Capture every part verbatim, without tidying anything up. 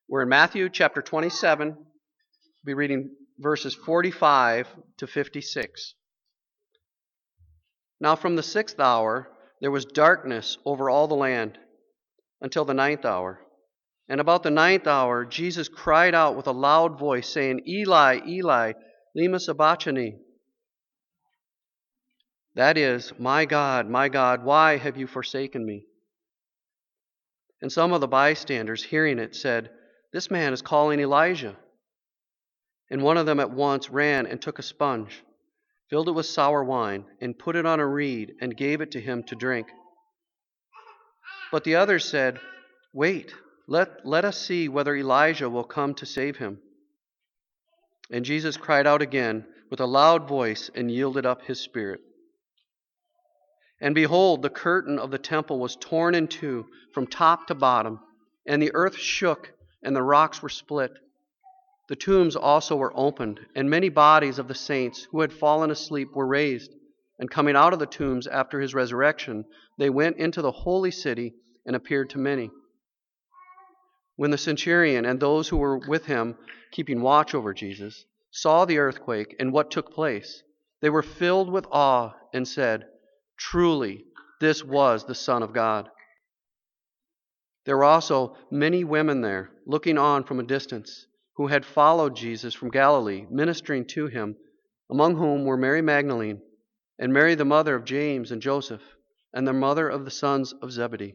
We're in Matthew chapter twenty-seven. We'll be reading verses forty-five to fifty-six. Now from the sixth hour there was darkness over all the land until the ninth hour. And about the ninth hour Jesus cried out with a loud voice, saying, Eli, Eli, lema sabachthani? That is, my God, my God, why have you forsaken me? And some of the bystanders, hearing it, said, This man is calling Elijah. And one of them at once ran and took a sponge, filled it with sour wine, and put it on a reed, and gave it to him to drink. But the others said, Wait, let, let us see whether Elijah will come to save him. And Jesus cried out again with a loud voice and yielded up his spirit. And behold, the curtain of the temple was torn in two from top to bottom, and the earth shook, and the rocks were split. The tombs also were opened, and many bodies of the saints who had fallen asleep were raised. And coming out of the tombs after his resurrection, they went into the holy city and appeared to many. When the centurion and those who were with him, keeping watch over Jesus, saw the earthquake and what took place, they were filled with awe and said, Truly, this was the Son of God. There were also many women there, looking on from a distance, who had followed Jesus from Galilee, ministering to him, among whom were Mary Magdalene, and Mary the mother of James and Joseph, and the mother of the sons of Zebedee.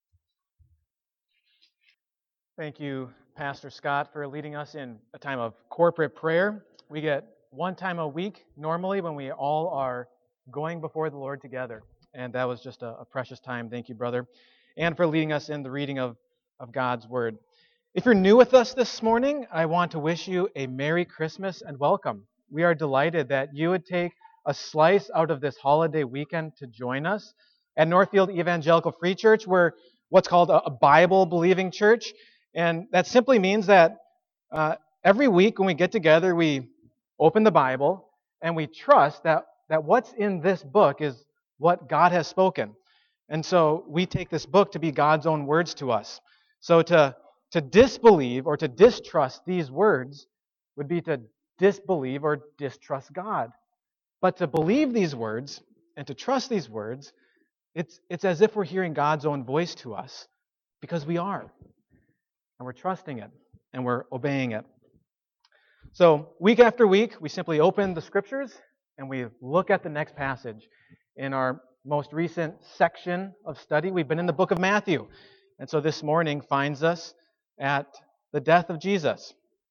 Thank you, Pastor Scott, for leading us in a time of corporate prayer. We get one time a week normally when we all are going before the Lord together. And that was just a, a precious time. Thank you, brother. And for leading us in the reading of, of God's Word. If you're new with us this morning, I want to wish you a Merry Christmas and welcome. We are delighted that you would take a slice out of this holiday weekend to join us. At Northfield Evangelical Free Church, we're what's called a, a Bible-believing church. And that simply means that uh, every week when we get together, we open the Bible and we trust that, that what's in this book is what God has spoken. And so we take this book to be God's own words to us. So to To disbelieve or to distrust these words would be to disbelieve or distrust God. But to believe these words and to trust these words, it's, it's as if we're hearing God's own voice to us, because we are. And we're trusting it and we're obeying it. So week after week, we simply open the Scriptures and we look at the next passage. In our most recent section of study, we've been in the book of Matthew. And so this morning finds us at the death of Jesus.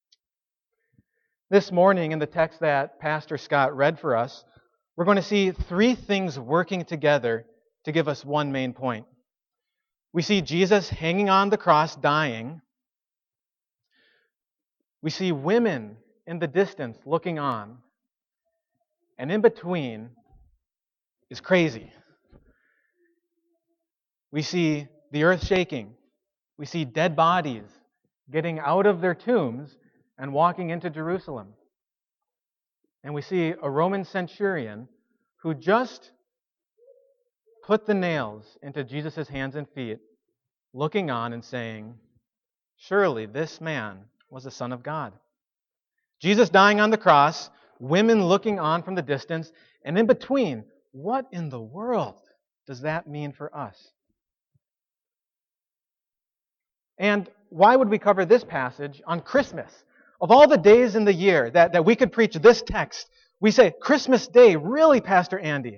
This morning, in the text that Pastor Scott read for us, we're going to see three things working together to give us one main point. We see Jesus hanging on the cross, dying. We see women in the distance looking on. And in between is crazy. We see the earth shaking. We see dead bodies getting out of their tombs and walking into Jerusalem. And we see a Roman centurion who just put the nails into Jesus' hands and feet, looking on and saying, Surely this man was the Son of God. Jesus dying on the cross, women looking on from the distance, and in between, what in the world does that mean for us? And why would we cover this passage on Christmas? Of all the days in the year that, that we could preach this text, we say, Christmas Day, really, Pastor Andy?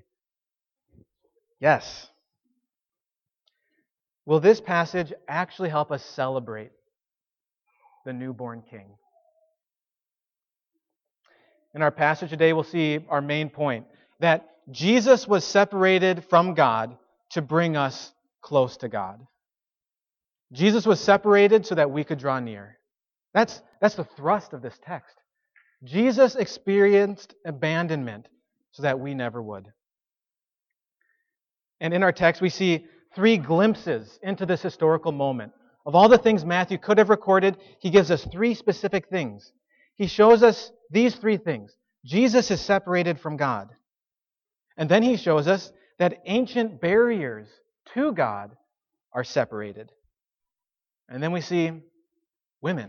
Yes. Will this passage actually help us celebrate the newborn King? In our passage today, we'll see our main point, that Jesus was separated from God to bring us close to God. Jesus was separated so that we could draw near. That's, that's the thrust of this text. Jesus experienced abandonment so that we never would. And in our text, we see three glimpses into this historical moment. Of all the things Matthew could have recorded, he gives us three specific things. He shows us these three things. Jesus is separated from God. And then he shows us that ancient barriers to God are separated. And then we see women.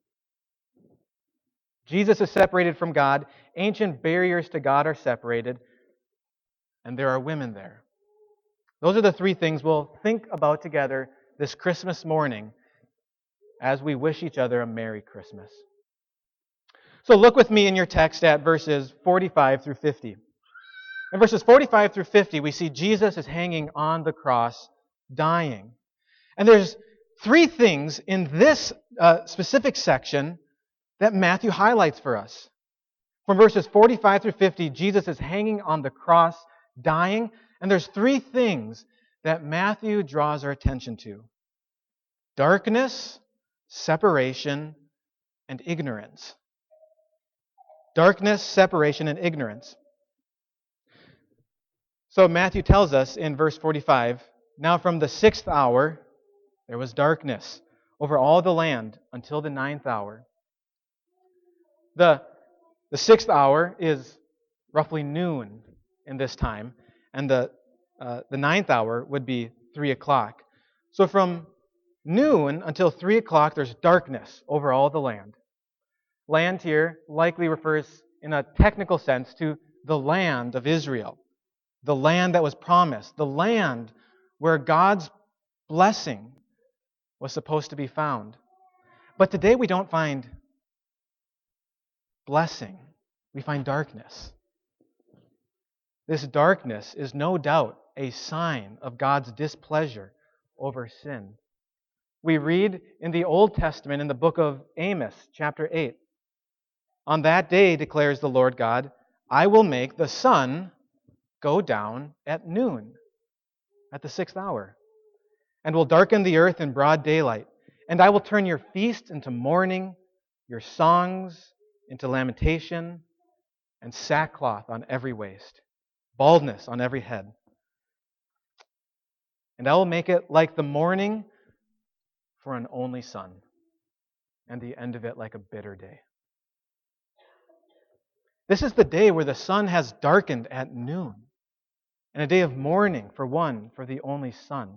Jesus is separated from God. Ancient barriers to God are separated. And there are women there. Those are the three things we'll think about together this Christmas morning as we wish each other a Merry Christmas. So look with me in your text at verses forty-five through fifty. In verses forty-five through fifty, we see Jesus is hanging on the cross, dying. And there's three things in this uh, specific section that Matthew highlights for us. From verses forty-five through fifty, Jesus is hanging on the cross, dying. And there's three things that Matthew draws our attention to: darkness, separation, and ignorance. Darkness, separation, and ignorance. So Matthew tells us in verse forty-five, "Now from the sixth hour there was darkness over all the land until the ninth hour." The, the sixth hour is roughly noon in this time, and the, uh, the ninth hour would be three o'clock. So from noon until three o'clock, there's darkness over all the land. Land here likely refers in a technical sense to the land of Israel, the land that was promised, the land where God's blessing was supposed to be found. But today we don't find blessing, we find darkness. This darkness is no doubt a sign of God's displeasure over sin. We read in the Old Testament in the book of Amos, chapter eight, "On that day, declares the Lord God, I will make the sun go down at noon," at the sixth hour, "and will darken the earth in broad daylight. And I will turn your feast into mourning, your songs into lamentation, and sackcloth on every waist, baldness on every head. And I will make it like the morning for an only son, and the end of it like a bitter day." This is the day where the sun has darkened at noon, and a day of mourning for one, for the only son.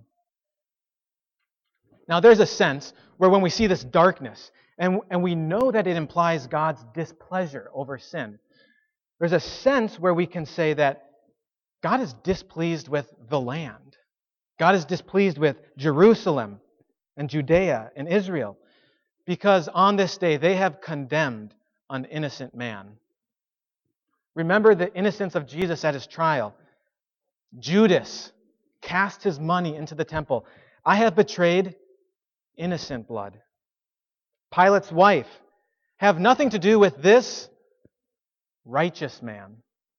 Now there's a sense where when we see this darkness, and, and we know that it implies God's displeasure over sin, there's a sense where we can say that God is displeased with the land. God is displeased with Jerusalem and Judea and Israel, because on this day they have condemned an innocent man. Remember the innocence of Jesus at his trial. Judas cast his money into the temple. "I have betrayed innocent blood." Pilate's wife, "Have nothing to do with this righteous man."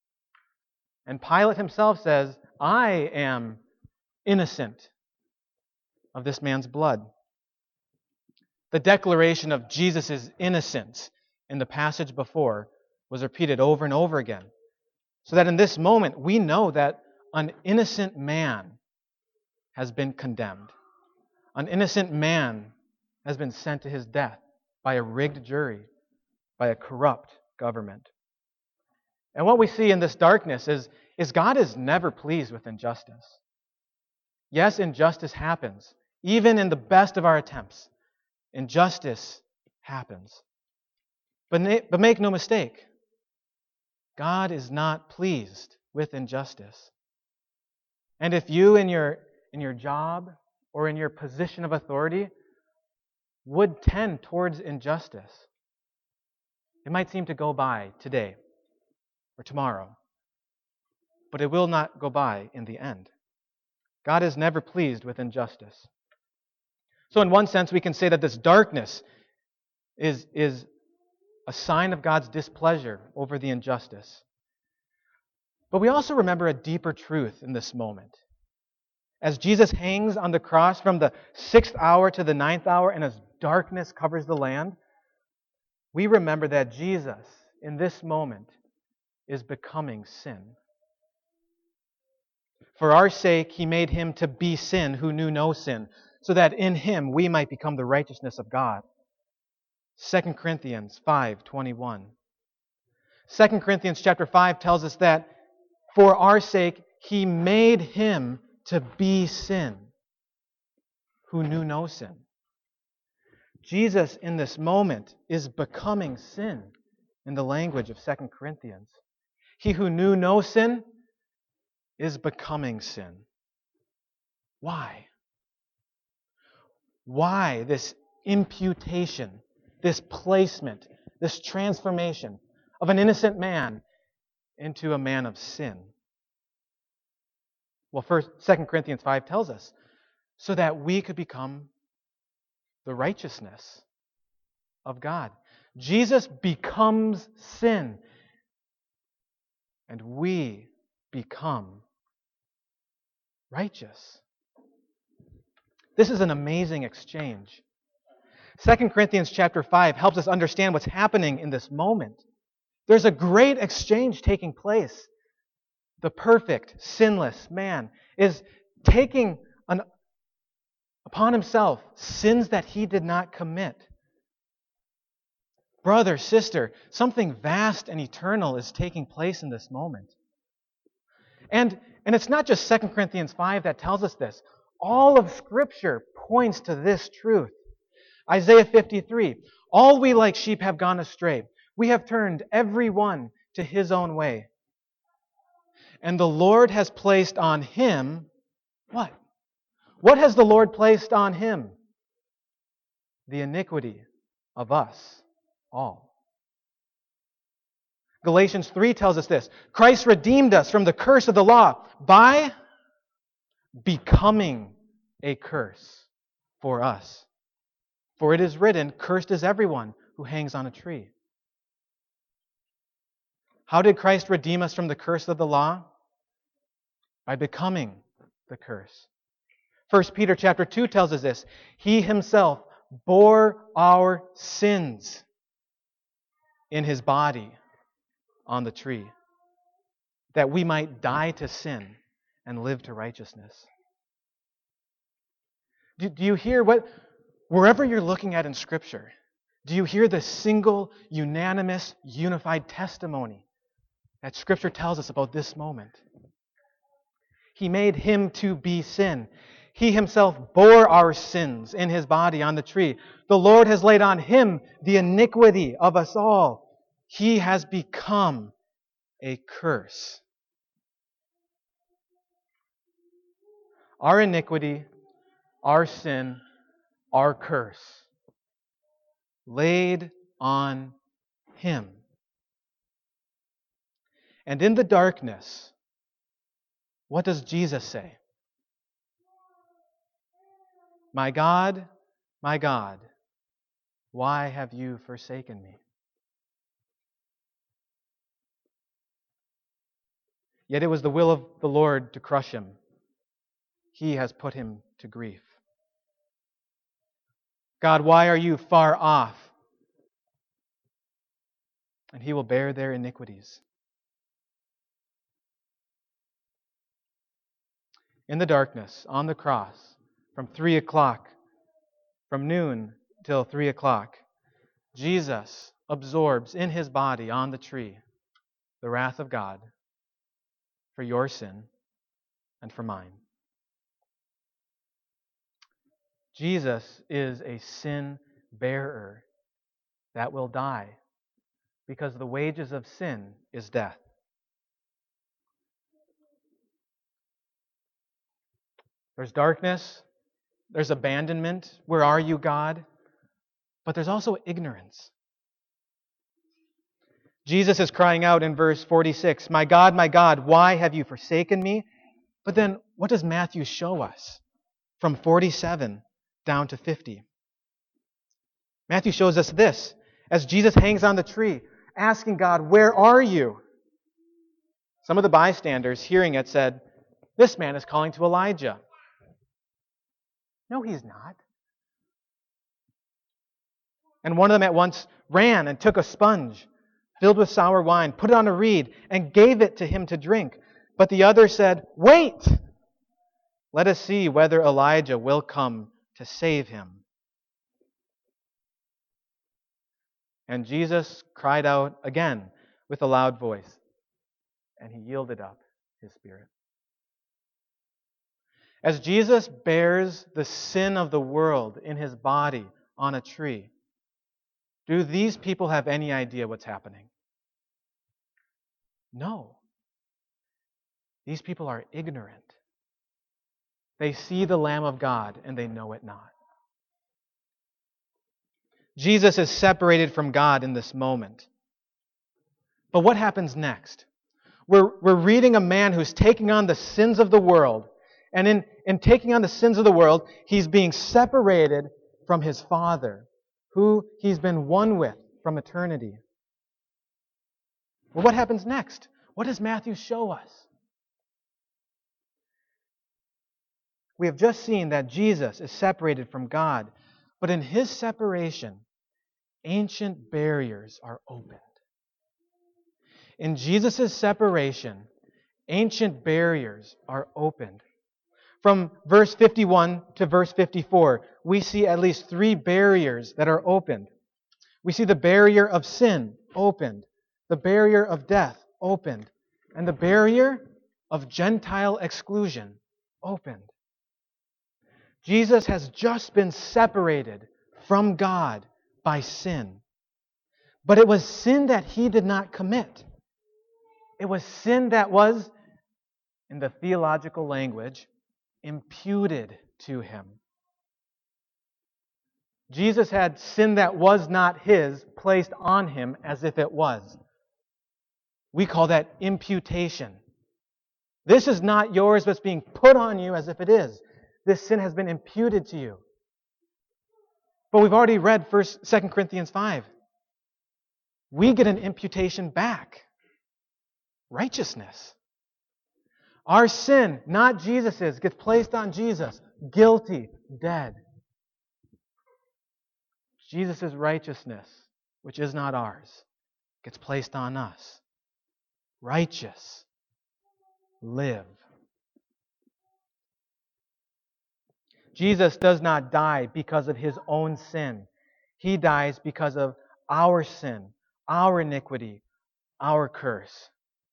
And Pilate himself says, "I am innocent of this man's blood." The declaration of Jesus' innocence in the passage before was repeated over and over again, so that in this moment we know that an innocent man has been condemned. An innocent man has been sent to his death by a rigged jury, by a corrupt government. And what we see in this darkness is, is God is never pleased with injustice. Yes, injustice happens. Even in the best of our attempts, injustice happens. But, but make no mistake, God is not pleased with injustice. And if you in your, in your job or in your position of authority would tend towards injustice, it might seem to go by today or tomorrow, but it will not go by in the end. God is never pleased with injustice. So in one sense, we can say that this darkness is, is a sign of God's displeasure over the injustice. But we also remember a deeper truth in this moment. As Jesus hangs on the cross from the sixth hour to the ninth hour, and as darkness covers the land, we remember that Jesus, in this moment, is becoming sin. For our sake, He made Him to be sin who knew no sin, so that in Him we might become the righteousness of God. Second Corinthians five twenty-one. Second Corinthians chapter five tells us that for our sake, He made Him to be sin who knew no sin. Jesus in this moment is becoming sin in the language of Second Corinthians. He who knew no sin is becoming sin. Why? Why this imputation, this placement, this transformation of an innocent man into a man of sin? Well, first, Second Corinthians five tells us, so that we could become the righteousness of God. Jesus becomes sin, and we become righteous. This is an amazing exchange. Second Corinthians chapter five helps us understand what's happening in this moment. There's a great exchange taking place. The perfect, sinless man is taking an, upon himself sins that he did not commit. Brother, sister, something vast and eternal is taking place in this moment. And, and it's not just Second Corinthians five that tells us this. All of Scripture points to this truth. Isaiah fifty-three, all we like sheep have gone astray. We have turned every one to his own way. And the Lord has placed on him, what? What has the Lord placed on him? The iniquity of us all. Galatians three tells us this. Christ redeemed us from the curse of the law by becoming a curse for us. For it is written, cursed is everyone who hangs on a tree. How did Christ redeem us from the curse of the law? By becoming the curse. First Peter chapter two tells us this. He himself bore our sins in his body on the tree, that we might die to sin and live to righteousness. Do, do you hear what, wherever you're looking at in Scripture, do you hear the single, unanimous, unified testimony that Scripture tells us about this moment? He made him to be sin. He himself bore our sins in his body on the tree. The Lord has laid on him the iniquity of us all. He has become a curse. Our iniquity, our sin, our curse, laid on him. And in the darkness, what does Jesus say? My God, my God, why have you forsaken me? Yet it was the will of the Lord to crush him. He has put him to grief. God, why are you far off? And he will bear their iniquities. In the darkness, on the cross, from three o'clock, from noon till three o'clock, Jesus absorbs in his body on the tree the wrath of God for your sin and for mine. Jesus is a sin bearer that will die because the wages of sin is death. There's darkness. There's abandonment. Where are you, God? But there's also ignorance. Jesus is crying out in verse forty-six, My God, my God, why have you forsaken me? But then what does Matthew show us from forty-seven down to fifty? Matthew shows us this. As Jesus hangs on the tree, asking God, where are you? Some of the bystanders hearing it said, this man is calling to Elijah. No, he's not. And one of them at once ran and took a sponge filled with sour wine, put it on a reed, and gave it to him to drink. But the other said, wait! Let us see whether Elijah will come to save him. And Jesus cried out again with a loud voice, and he yielded up his spirit. As Jesus bears the sin of the world in his body on a tree. Do these people have any idea what's happening? No. These people are ignorant. They see the Lamb of God and they know it not. Jesus is separated from God in this moment. But what happens next? We're, we're reading a man who's taking on the sins of the world. And in, in taking on the sins of the world, he's being separated from his Father, who he's been one with from eternity. Well, what happens next? What does Matthew show us? We have just seen that Jesus is separated from God, but in his separation, ancient barriers are opened. In Jesus' separation, ancient barriers are opened. From verse fifty-one to verse fifty-four, we see at least three barriers that are opened. We see the barrier of sin opened, the barrier of death opened, and the barrier of Gentile exclusion opened. Jesus has just been separated from God by sin. But it was sin that he did not commit. It was sin that was, in the theological language, imputed to him. Jesus had sin that was not his placed on him as if it was. We call that imputation. This is not yours, but it's being put on you as if it is. This sin has been imputed to you. But we've already read First, Second Corinthians five. We get an imputation back. Righteousness. Our sin, not Jesus's, gets placed on Jesus. Guilty, dead. Jesus' righteousness, which is not ours, gets placed on us. Righteous. Live. Jesus does not die because of his own sin. He dies because of our sin, our iniquity, our curse.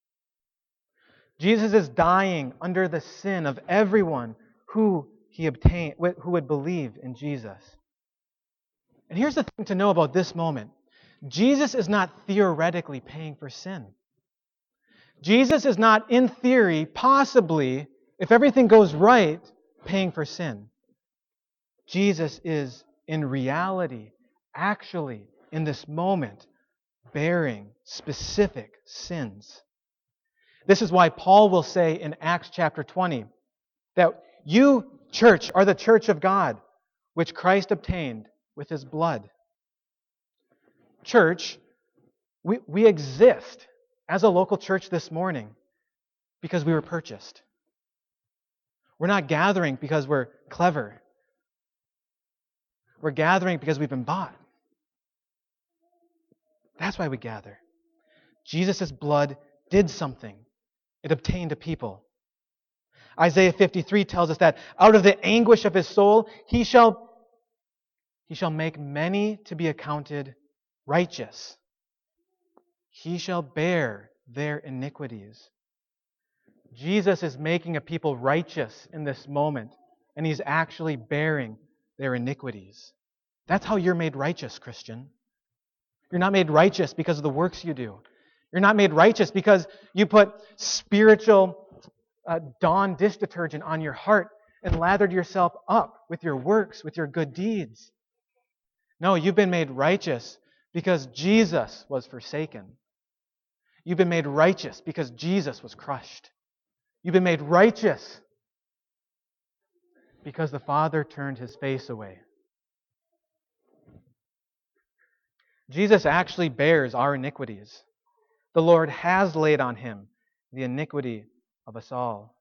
Jesus is dying under the sin of everyone who he obtained, who would believe in Jesus. And here's the thing to know about this moment. Jesus is not theoretically paying for sin. Jesus is not, in theory, possibly, if everything goes right, paying for sin. Jesus is, in reality, actually, in this moment, bearing specific sins. This is why Paul will say in Acts chapter twenty that you, church, are the church of God, which Christ obtained with his blood. Church, we, we exist as a local church this morning because we were purchased. We're not gathering because we're clever. We're gathering because we've been bought. That's why we gather. Jesus' blood did something. It obtained a people. Isaiah fifty-three tells us that out of the anguish of his soul, he shall, he shall make many to be accounted righteous. He shall bear their iniquities. Jesus is making a people righteous in this moment, and he's actually bearing their iniquities. That's how you're made righteous, Christian. You're not made righteous because of the works you do. You're not made righteous because you put spiritual uh, Dawn dish detergent on your heart and lathered yourself up with your works, with your good deeds. No, you've been made righteous because Jesus was forsaken. You've been made righteous because Jesus was crushed. You've been made righteous because the Father turned his face away. Jesus actually bears our iniquities. The Lord has laid on him the iniquity of us all.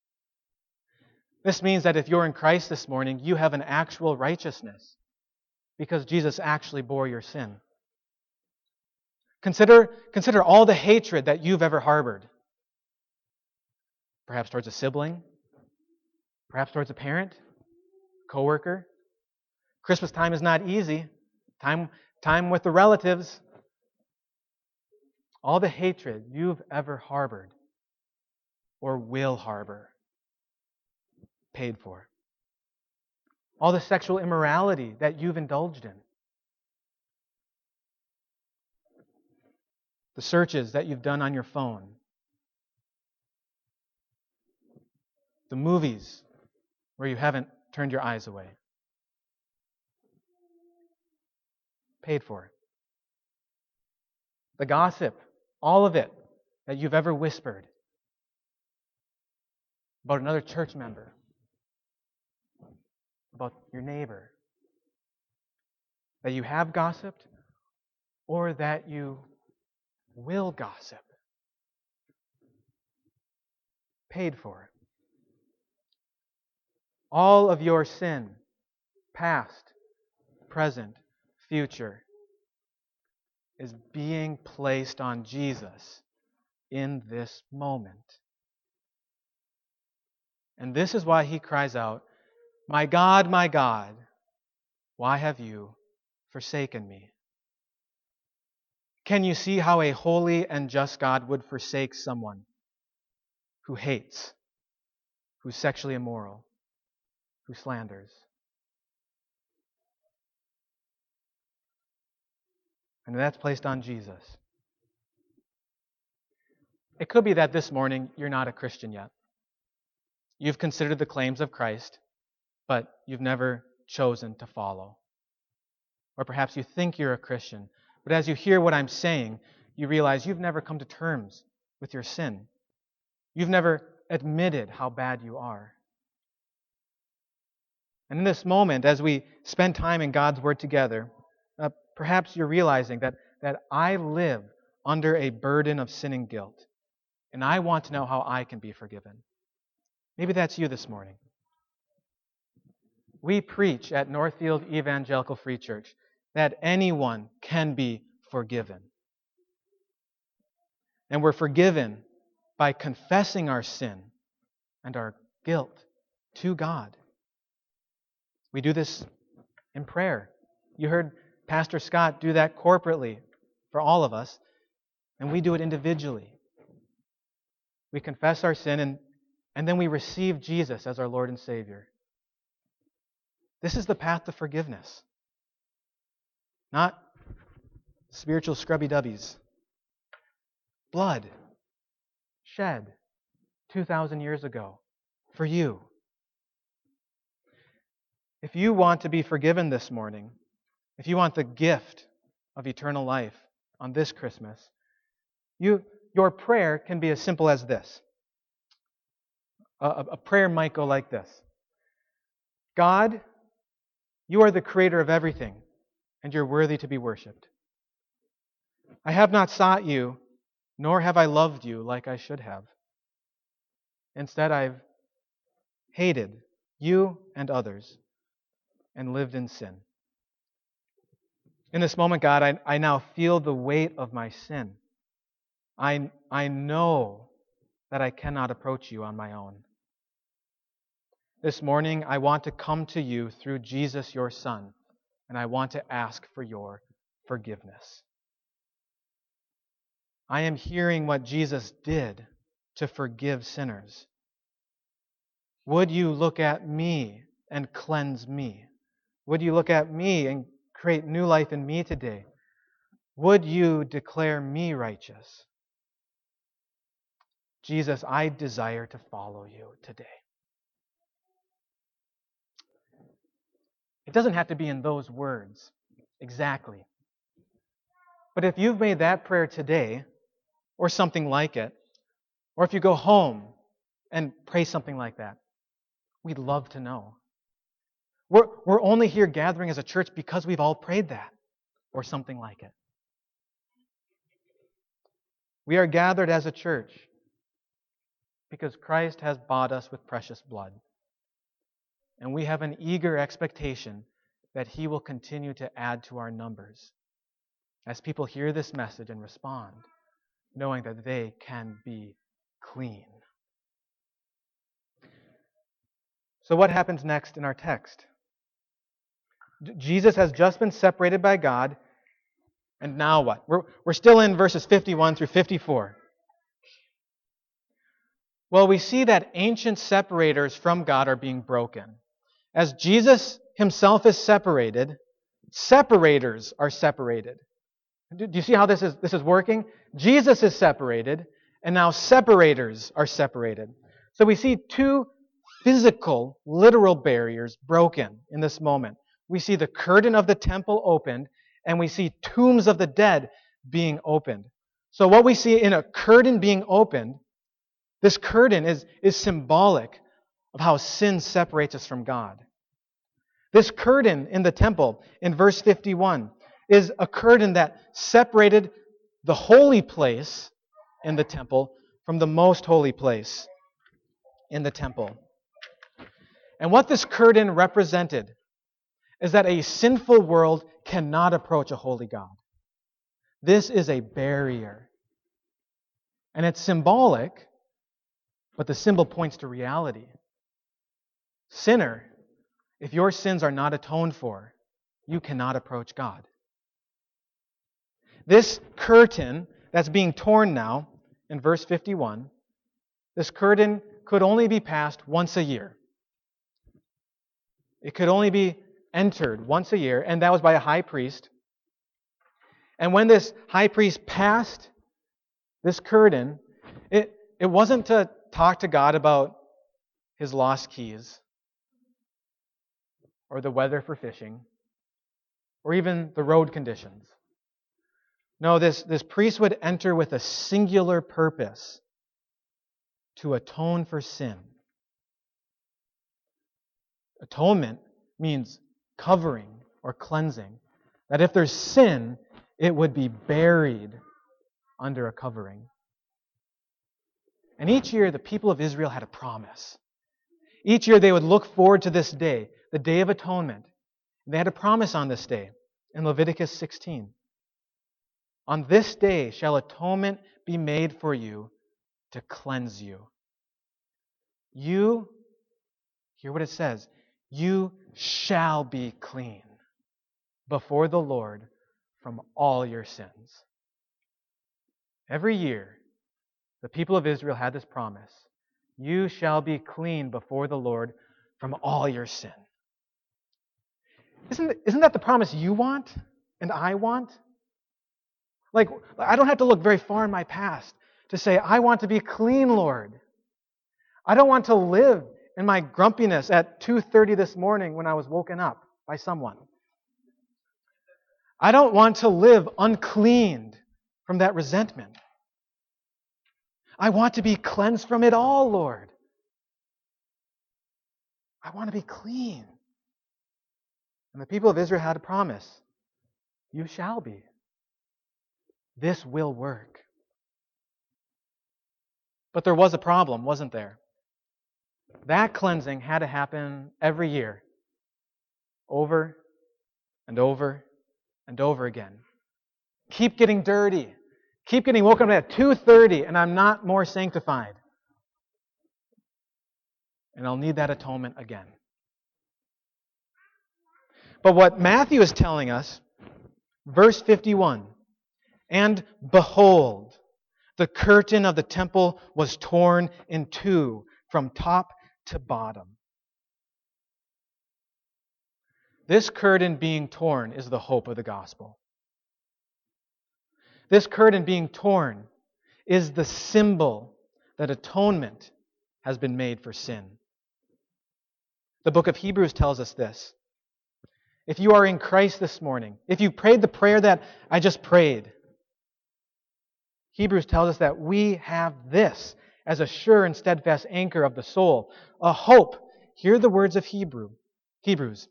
This means that if you're in Christ this morning, you have an actual righteousness because Jesus actually bore your sin. Consider, consider all the hatred that you've ever harbored. Perhaps towards a sibling, perhaps towards a parent, coworker. Christmas time is not easy. Time, time with the relatives. All the hatred you've ever harbored or will harbor, paid for. all the sexual immorality that you've indulged in, the searches that you've done on your phone, the movies where you haven't turned your eyes away. Paid for it. The gossip, all of it that you've ever whispered about another church member, about your neighbor, that you have gossiped or that you will gossip. Paid for it. All of your sin, past, present, future, is being placed on Jesus in this moment. And this is why he cries out, "My God, my God, why have you forsaken me?" Can you see how a holy and just God would forsake someone who hates, who's sexually immoral, who slanders? And that's placed on Jesus. It could be that this morning you're not a Christian yet. You've considered the claims of Christ, but you've never chosen to follow. Or perhaps you think you're a Christian, but as you hear what I'm saying, you realize you've never come to terms with your sin. You've never admitted how bad you are. And in this moment, as we spend time in God's Word together, uh, perhaps you're realizing that, that I live under a burden of sin and guilt, and I want to know how I can be forgiven. Maybe that's you this morning. We preach at Northfield Evangelical Free Church that anyone can be forgiven. And we're forgiven by confessing our sin and our guilt to God. We do this in prayer. You heard Pastor Scott do that corporately for all of us, and we do it individually. We confess our sin, and, and then we receive Jesus as our Lord and Savior. This is the path to forgiveness. Not spiritual scrubby-dubbies. Blood shed two thousand years ago for you. If you want to be forgiven this morning, if you want the gift of eternal life on this Christmas, you, your prayer can be as simple as this. A, a prayer might go like this. God, you are the creator of everything, and you're worthy to be worshipped. I have not sought you, nor have I loved you like I should have. Instead, I've hated you and others and lived in sin. In this moment, God, I, I now feel the weight of my sin. I, I know that I cannot approach you on my own. This morning, I want to come to you through Jesus, your Son, and I want to ask for your forgiveness. I am hearing what Jesus did to forgive sinners. Would you look at me and cleanse me? Would you look at me and create new life in me today? Would you declare me righteous? Jesus, I desire to follow you today. It doesn't have to be in those words exactly. But if you've made that prayer today, or something like it, or if you go home and pray something like that, we'd love to know. We're, we're only here gathering as a church because we've all prayed that, or something like it. We are gathered as a church because Christ has bought us with precious blood. And we have an eager expectation that He will continue to add to our numbers as people hear this message and respond, knowing that they can be clean. So what happens next in our text? Jesus has just been separated by God, and now what? We're, we're still in verses fifty-one through fifty-four. Well, we see that ancient separators from God are being broken. As Jesus himself is separated, separators are separated. Do you see how this is, this is working? Jesus is separated, and now separators are separated. So we see two physical, literal barriers broken in this moment. We see the curtain of the temple opened, and we see tombs of the dead being opened. So what we see in a curtain being opened, this curtain is, is symbolic of how sin separates us from God. This curtain in the temple, in verse fifty-one, is a curtain that separated the holy place in the temple from the most holy place in the temple. And what this curtain represented is that a sinful world cannot approach a holy God. This is a barrier. And it's symbolic, but the symbol points to reality. Sinner, if your sins are not atoned for, you cannot approach God. This curtain that's being torn now, in verse fifty-one, this curtain could only be passed once a year. It could only be entered once a year, and that was by a high priest. And when this high priest passed this curtain, it, it wasn't to talk to God about his lost keys, or the weather for fishing, or even the road conditions. No, this, this priest would enter with a singular purpose: to atone for sin. Atonement means covering or cleansing. That if there's sin, it would be buried under a covering. And each year, the people of Israel had a promise. Each year, they would look forward to this day, the Day of Atonement. They had a promise on this day in Leviticus sixteen. On this day shall atonement be made for you to cleanse you. You, hear what it says, you shall be clean before the Lord from all your sins. Every year, the people of Israel had this promise: you shall be clean before the Lord from all your sin. Isn't, isn't that the promise you want and I want? Like, I don't have to look very far in my past to say, I want to be clean, Lord. I don't want to live in my grumpiness at two thirty this morning when I was woken up by someone. I don't want to live uncleaned from that resentment. I want to be cleansed from it all, Lord. I want to be clean. And the people of Israel had a promise: you shall be. This will work. But there was a problem, wasn't there? That cleansing had to happen every year, over and over and over again. Keep getting dirty. Keep getting woken up at two thirty, and I'm not more sanctified. And I'll need that atonement again. But what Matthew is telling us, verse fifty-one, and behold, the curtain of the temple was torn in two from top to bottom. This curtain being torn is the hope of the gospel. This curtain being torn is the symbol that atonement has been made for sin. The book of Hebrews tells us this. If you are in Christ this morning, if you prayed the prayer that I just prayed, Hebrews tells us that we have this as a sure and steadfast anchor of the soul, a hope. Hear the words of Hebrew, Hebrews.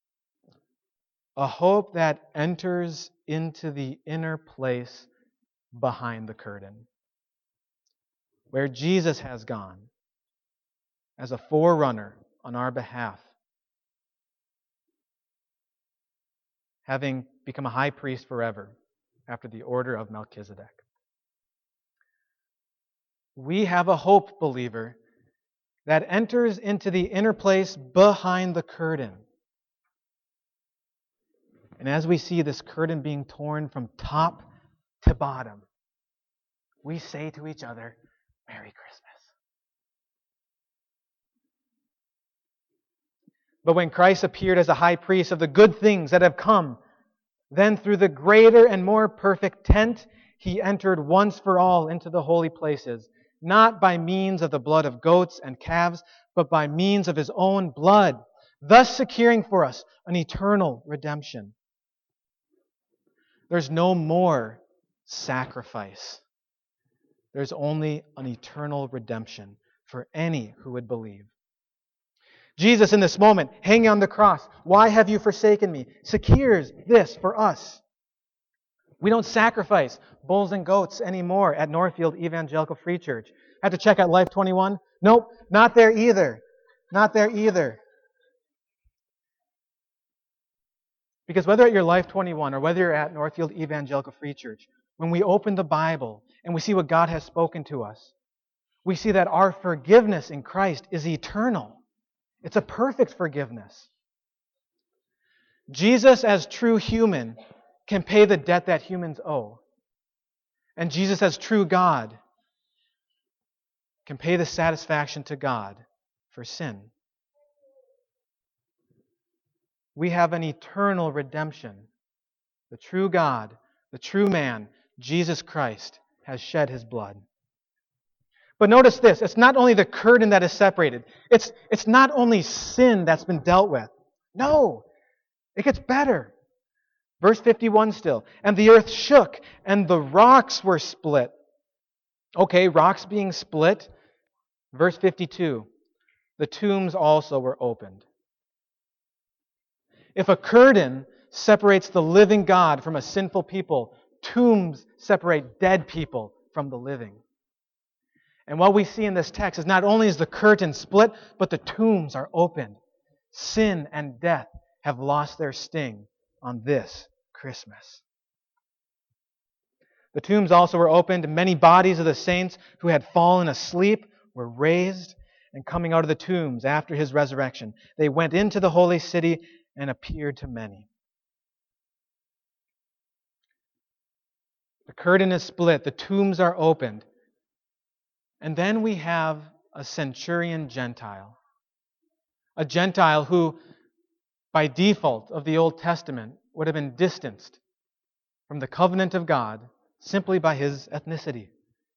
A hope that enters into the inner place behind the curtain, where Jesus has gone as a forerunner on our behalf, having become a high priest forever after the order of Melchizedek. We have a hope, believer, that enters into the inner place behind the curtain. And as we see this curtain being torn from top to bottom, we say to each other, Merry Christmas. But when Christ appeared as a high priest of the good things that have come, then through the greater and more perfect tent, he entered once for all into the holy places, not by means of the blood of goats and calves, but by means of his own blood, thus securing for us an eternal redemption. There's no more sacrifice. There's only an eternal redemption for any who would believe. Jesus, in this moment, hanging on the cross, why have you forsaken me? Secures this for us. We don't sacrifice bulls and goats anymore at Northfield Evangelical Free Church. Had to check out Life twenty-one. Nope, not there either. Not there either. Because whether at your Life twenty-one or whether you're at Northfield Evangelical Free Church, when we open the Bible and we see what God has spoken to us, we see that our forgiveness in Christ is eternal. It's a perfect forgiveness. Jesus, as true human, can pay the debt that humans owe. And Jesus, as true God, can pay the satisfaction to God for sin. We have an eternal redemption. The true God, the true man, Jesus Christ, has shed his blood. But notice this, it's not only the curtain that is separated. It's, it's not only sin that's been dealt with. No, it gets better. Verse fifty-one still. And the earth shook, and the rocks were split. Okay, rocks being split. Verse fifty-two. The tombs also were opened. If a curtain separates the living God from a sinful people, tombs separate dead people from the living. And what we see in this text is not only is the curtain split, but the tombs are opened. Sin and death have lost their sting on this Christmas. The tombs also were opened. Many bodies of the saints who had fallen asleep were raised, and coming out of the tombs after his resurrection, they went into the holy city and appeared to many. The curtain is split. The tombs are opened. And then we have a centurion Gentile. A Gentile who, by default of the Old Testament, would have been distanced from the covenant of God simply by his ethnicity.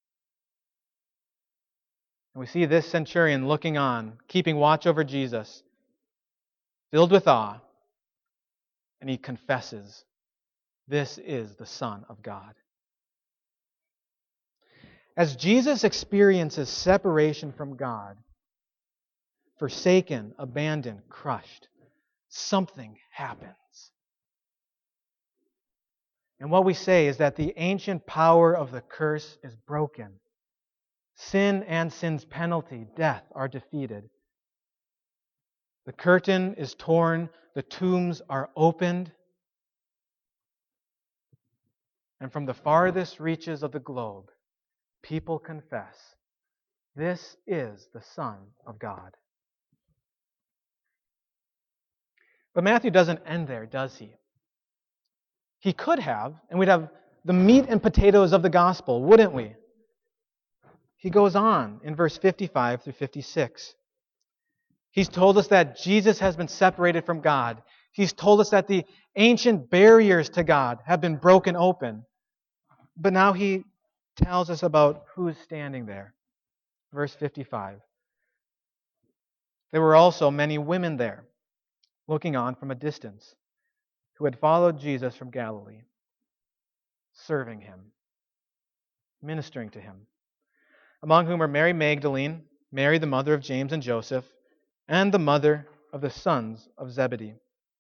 And we see this centurion looking on, keeping watch over Jesus, filled with awe, and he confesses, "This is the Son of God." As Jesus experiences separation from God, forsaken, abandoned, crushed, something happens. And what we say is that the ancient power of the curse is broken. Sin and sin's penalty, death, are defeated. The curtain is torn, the tombs are opened, and from the farthest reaches of the globe, people confess, this is the Son of God. But Matthew doesn't end there, does he? He could have, and we'd have the meat and potatoes of the gospel, wouldn't we? He goes on in verse fifty-five through fifty-six. He's told us that Jesus has been separated from God. He's told us that the ancient barriers to God have been broken open. But now he tells us about who's standing there. Verse fifty-five. There were also many women there, looking on from a distance, who had followed Jesus from Galilee, serving him, ministering to him, among whom were Mary Magdalene, Mary the mother of James and Joseph, and the mother of the sons of Zebedee.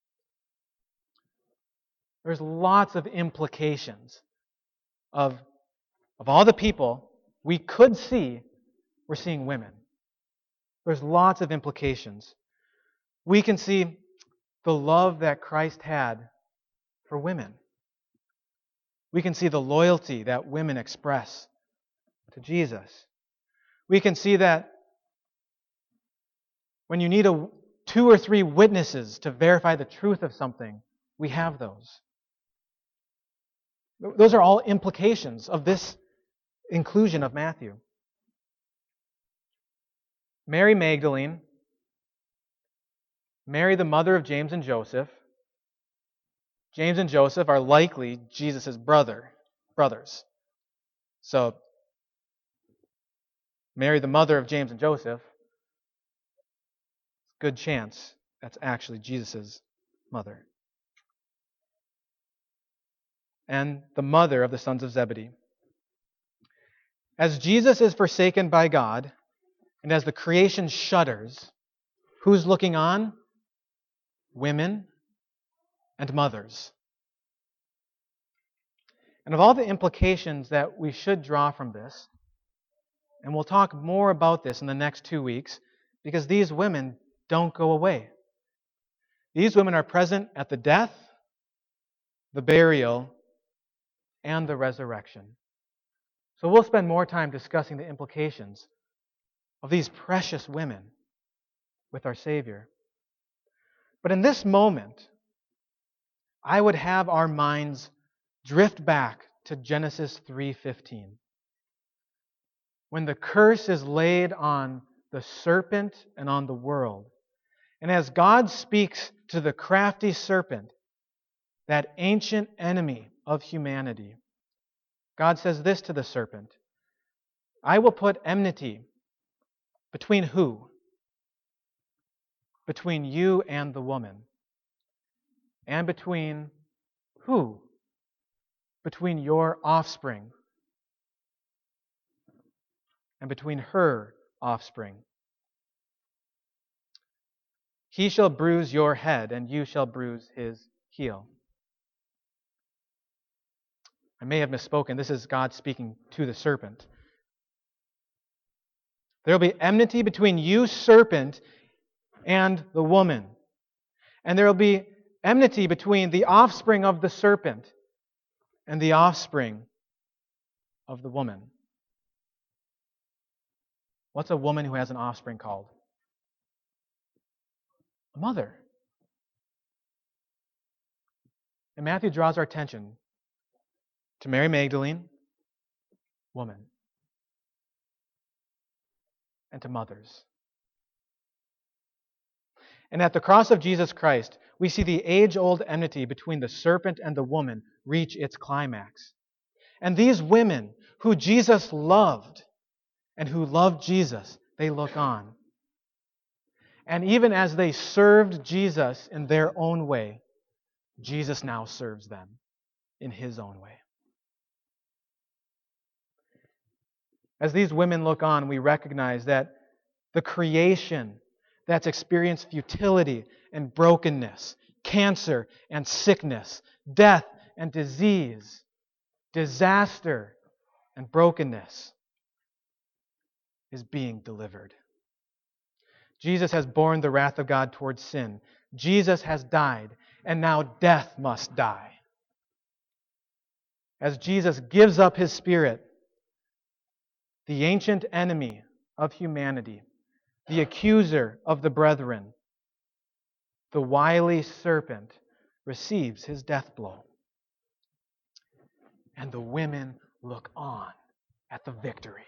There's lots of implications of, of all the people we could see, we're seeing women. There's lots of implications. We can see the love that Christ had for women. We can see the loyalty that women express to Jesus. We can see that when you need a, two or three witnesses to verify the truth of something, we have those. Those are all implications of this inclusion of Matthew. Mary Magdalene, Mary, the mother of James and Joseph. James and Joseph are likely Jesus' brother, brothers. So, Mary, the mother of James and Joseph, good chance that's actually Jesus' mother. And the mother of the sons of Zebedee. As Jesus is forsaken by God, and as the creation shudders, who's looking on? Women and mothers. And of all the implications that we should draw from this, and we'll talk more about this in the next two weeks, because these women don't go away. These women are present at the death, the burial, and the resurrection. So we'll spend more time discussing the implications of these precious women with our Savior. But in this moment, I would have our minds drift back to Genesis three fifteen. When the curse is laid on the serpent and on the world. And as God speaks to the crafty serpent, that ancient enemy of humanity, God says this to the serpent: I will put enmity between who? Between you and the woman. And between who? Between your offspring. And between her offspring. He shall bruise your head, and you shall bruise his heel. I may have misspoken. This is God speaking to the serpent. There will be enmity between you, serpent, and the woman. And there will be enmity between the offspring of the serpent and the offspring of the woman. What's a woman who has an offspring called? A mother. And Matthew draws our attention to Mary Magdalene, woman, and to mothers. And at the cross of Jesus Christ, we see the age-old enmity between the serpent and the woman reach its climax. And these women who Jesus loved and who loved Jesus, they look on. And even as they served Jesus in their own way, Jesus now serves them in His own way. As these women look on, we recognize that the creation that's experienced futility and brokenness, cancer and sickness, death and disease, disaster and brokenness, is being delivered. Jesus has borne the wrath of God towards sin. Jesus has died, and now death must die. As Jesus gives up His Spirit, the ancient enemy of humanity, the accuser of the brethren, the wily serpent, receives his death blow. And the women look on at the victory.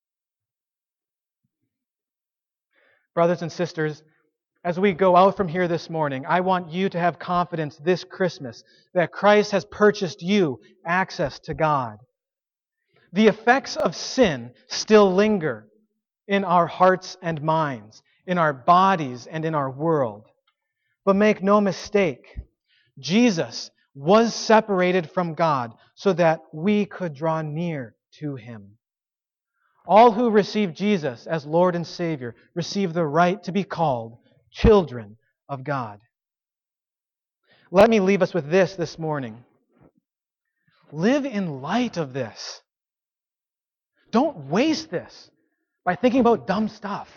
Brothers and sisters, as we go out from here this morning, I want you to have confidence this Christmas that Christ has purchased you access to God. The effects of sin still linger in our hearts and minds, in our bodies and in our world. But make no mistake, Jesus was separated from God so that we could draw near to Him. All who receive Jesus as Lord and Savior receive the right to be called children of God. Let me leave us with this this morning. Live in light of this. Don't waste this by thinking about dumb stuff.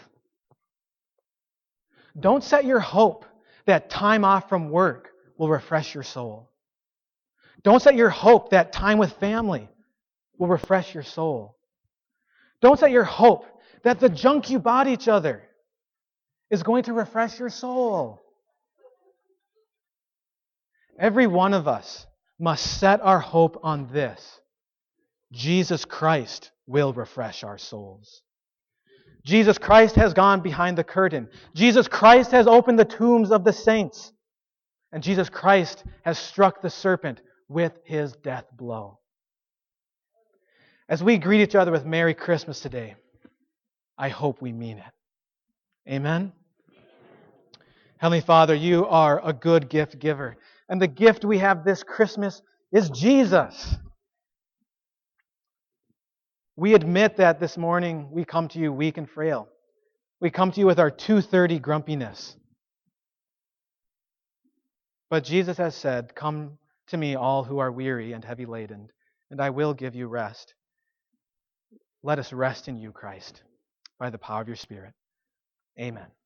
Don't set your hope that time off from work will refresh your soul. Don't set your hope that time with family will refresh your soul. Don't set your hope that the junk you bought each other is going to refresh your soul. Every one of us must set our hope on this. Jesus Christ will refresh our souls. Jesus Christ has gone behind the curtain. Jesus Christ has opened the tombs of the saints. And Jesus Christ has struck the serpent with his death blow. As we greet each other with Merry Christmas today, I hope we mean it. Amen? Heavenly Father, you are a good gift giver. And the gift we have this Christmas is Jesus. We admit that this morning we come to you weak and frail. We come to you with our two thirty grumpiness. But Jesus has said, "Come to me, all who are weary and heavy laden, and I will give you rest." Let us rest in you, Christ, by the power of your Spirit. Amen.